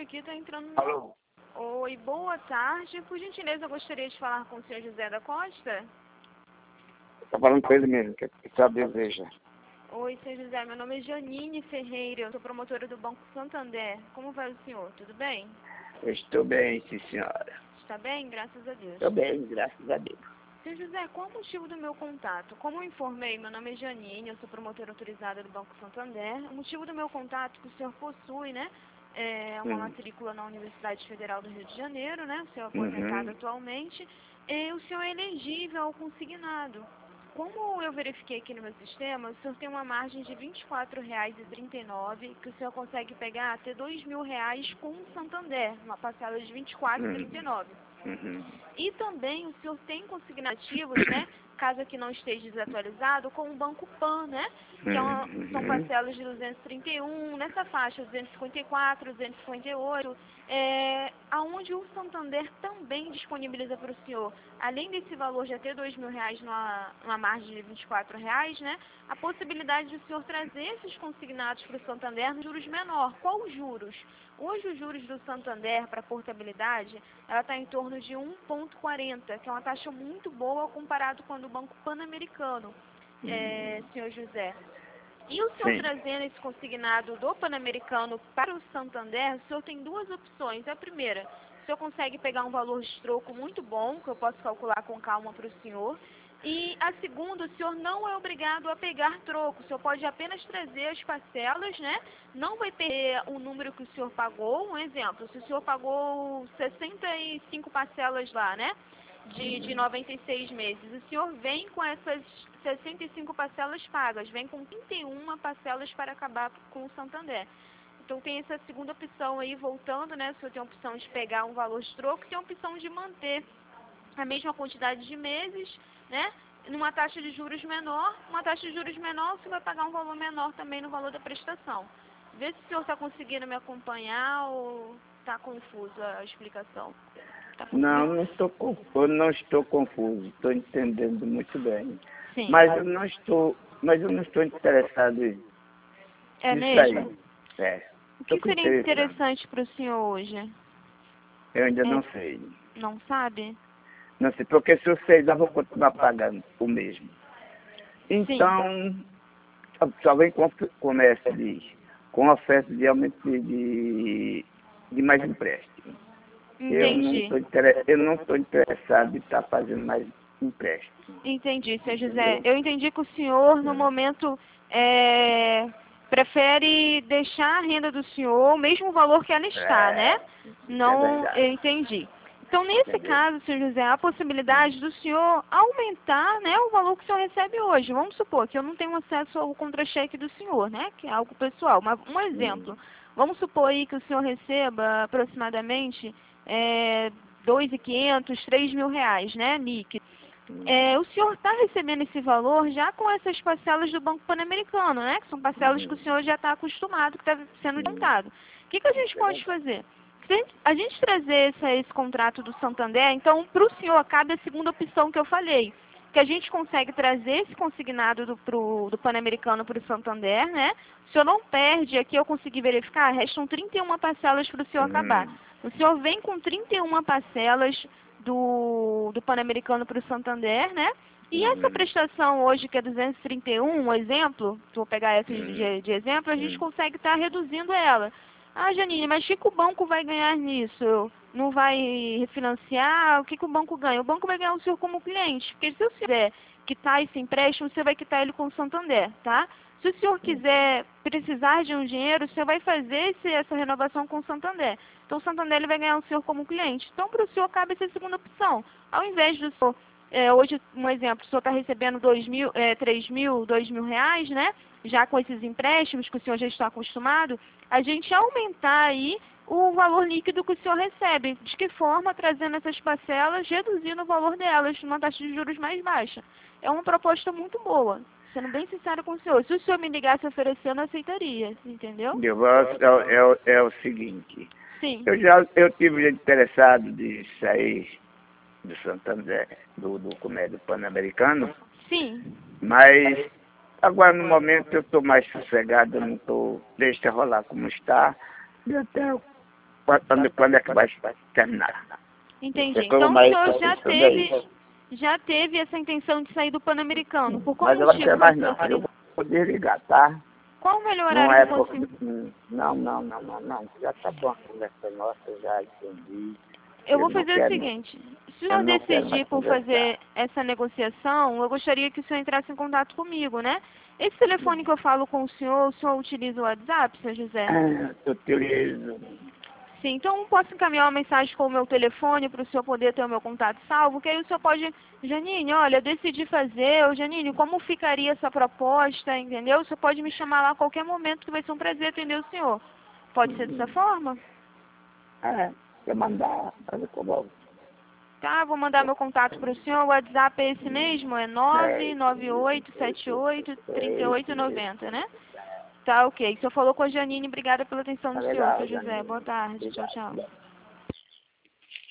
aqui tá entrando no... Alô? Oi, boa tarde. Por gentileza, eu gostaria de falar com o senhor José da Costa. Estou falando com ele mesmo, que você deseja. Oi, senhor José. Meu nome é Janine Ferreira. Eu sou promotora do Banco Santander. Como vai o senhor? Tudo bem? Eu estou bem, sim, senhora. Está bem? Graças a Deus. Estou bem, graças a Deus. Senhor José, qual o motivo do meu contato? Como eu informei, meu nome é Janine, eu sou promotora autorizada do Banco Santander. O motivo do meu contato é que o senhor possui, né, uma matrícula na Universidade Federal do Rio de Janeiro, né, o senhor é aposentado atualmente, e o senhor é elegível ao consignado. Como eu verifiquei aqui no meu sistema, o senhor tem uma margem de R$ 24,39, que o senhor consegue pegar até R$ 2.000 com o Santander, uma parcela de R$ 24,39. E também o senhor tem consignativos, né, caso aqui não esteja desatualizado, com o Banco Pan, né, que são parcelas de 231, nessa faixa 254, 258, aonde o Santander também disponibiliza para o senhor, além desse valor de até R$ 2.000 numa margem de R$ 24, né, a possibilidade de o senhor trazer esses consignados para o Santander nos juros menor. Qual os juros? Hoje os juros do Santander para portabilidade, ela está em torno de 1,40, que é uma taxa muito boa comparado com a do Banco Pan-Americano, senhor José. E o senhor trazendo esse consignado do Pan-Americano para o Santander, o senhor tem duas opções. A primeira, o senhor consegue pegar um valor de troco muito bom, que eu posso calcular com calma para o senhor. E a segunda, o senhor não é obrigado a pegar troco, o senhor pode apenas trazer as parcelas, né? Não vai perder o número que o senhor pagou. Um exemplo, se o senhor pagou 65 parcelas lá, né? De 96 meses, o senhor vem com essas 65 parcelas pagas, vem com 31 parcelas para acabar com o Santander. Então tem essa segunda opção aí, voltando, né? O senhor tem a opção de pegar um valor de troco, tem a opção de manter a mesma quantidade de meses, né, numa taxa de juros menor. Uma taxa de juros menor, você vai pagar um valor menor também no valor da prestação. Vê se o senhor está conseguindo me acompanhar ou está confusa a explicação. Tá Não, não estou confuso, não estou confuso, estou entendendo muito bem. Sim. Mas eu não estou interessado nisso mesmo? aí. O que seria interessante para o senhor hoje? Eu ainda não sei. Não sabe? Não sei, porque se eu sei, eu vou continuar pagando o mesmo. Então, só vem com oferta de aumento de mais empréstimo. Entendi. Eu não estou interessado em estar fazendo mais empréstimo. Entendi, senhor José. Eu entendi que o senhor, no momento, prefere deixar a renda do senhor, o mesmo valor que ela está, né? Não, eu entendi. Então, nesse caso, senhor José, há a possibilidade do senhor aumentar, né, o valor que o senhor recebe hoje. Vamos supor que eu não tenho acesso ao contra-cheque do senhor, né, que é algo pessoal. Mas um exemplo, vamos supor aí que o senhor receba aproximadamente 2.500, 3.000 reais, né, líquido. O senhor está recebendo esse valor já com essas parcelas do Banco Pan-Americano, né, que são parcelas que o senhor já está acostumado, que está sendo contado. O que a gente pode fazer? Se a gente trazer esse contrato do Santander, então, para o senhor, cabe a segunda opção que eu falei, que a gente consegue trazer esse consignado do Pan-Americano para o Santander, né? O senhor não perde, aqui eu consegui verificar, restam 31 parcelas para o senhor acabar. O senhor vem com 31 parcelas do Pan-Americano para o Santander, né? E essa prestação hoje, que é 231, um exemplo, vou pegar essa de exemplo, a gente consegue estar reduzindo ela. Ah, Janine, mas o que o banco vai ganhar nisso? Não vai refinanciar? O que o banco ganha? O banco vai ganhar o senhor como cliente. Porque se o senhor quiser quitar esse empréstimo, você vai quitar ele com o Santander, tá? Se o senhor quiser precisar de um dinheiro, o senhor vai fazer essa renovação com o Santander. Então, o Santander ele vai ganhar o senhor como cliente. Então, para o senhor, cabe essa segunda opção. Ao invés do senhor, hoje, um exemplo, o senhor está recebendo 2.000, 3.000, 2.000 reais, né? Já com esses empréstimos que o senhor já está acostumado, a gente aumentar aí o valor líquido que o senhor recebe. De que forma? Trazendo essas parcelas, reduzindo o valor delas, numa taxa de juros mais baixa. É uma proposta muito boa, sendo bem sincero com o senhor. Se o senhor me ligasse oferecendo, eu aceitaria, entendeu? É o seguinte, Sim. eu tive interessado de sair do Santander, do Pan-Americano. Sim. Mas agora no momento eu estou mais sossegado, eu não estou, deixa rolar como está, e até quando é que vai terminar. Entendi. Você Então o mais senhor isso já teve essa intenção de sair do Pan-Americano. Por qual Mas eu não motivo quero mais você não. Eu utiliza? vou desligar, tá? Qual o melhor Não horário é que porque... você... Não. Já tá bom a conversa nossa, já entendi. Eu vou não fazer o quero, seguinte, se o eu senhor não quero decidir mais por conversar. fazer essa negociação, eu gostaria que o senhor entrasse em contato comigo, né? Esse telefone que eu falo com o senhor utiliza o WhatsApp, seu José? Eu utilizo. Sim, então posso encaminhar uma mensagem com o meu telefone para o senhor poder ter o meu contato salvo, que aí o senhor pode, Janine, olha, decidi fazer, ou Janine, como ficaria essa proposta, entendeu? O senhor pode me chamar lá a qualquer momento, que vai ser um prazer atender o senhor. Pode ser dessa forma? Se eu mandar, fazer como Tá, vou mandar meu contato para o senhor, o WhatsApp é esse mesmo, é 998783890, né? Tá, ok. O senhor falou com a Janine, obrigada pela atenção do senhor, legal, seu José. Janine. Boa tarde, tchau, Obrigado. tchau.